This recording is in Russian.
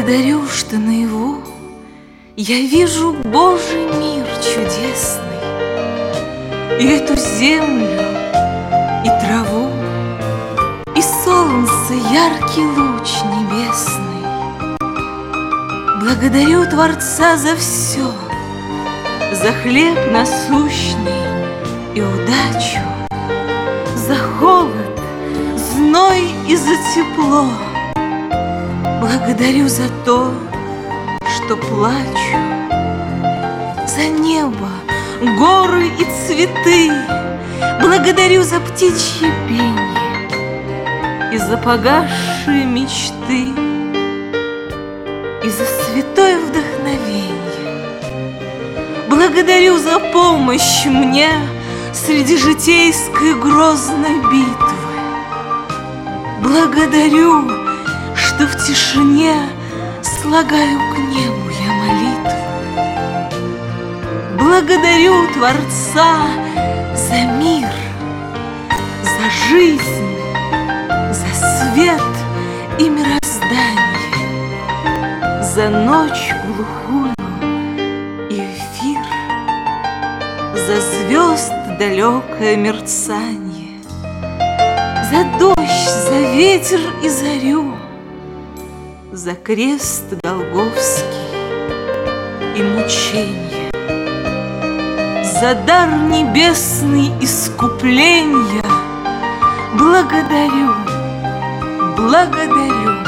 Благодарю, что наяву я вижу Божий мир чудесный, и эту землю, и траву, и солнце, яркий луч небесный. Благодарю Творца за все, за хлеб насущный и удачу, за холод, зной и за тепло. Благодарю за то, что плачу, за небо, горы и цветы. Благодарю за птичье пение и за погасшие мечты, и за святое вдохновение. Благодарю за помощь мне среди житейской грозной битвы. Благодарю, что в тишине слагаю к небу я молитвы. Благодарю Творца за мир, за жизнь, за свет и мироздание, за ночь глухую и эфир, за звезд далекое мерцание, за дождь, за ветер и зарю, за крест Голгофский и мученье, за дар небесный искупления. Благодарю, благодарю.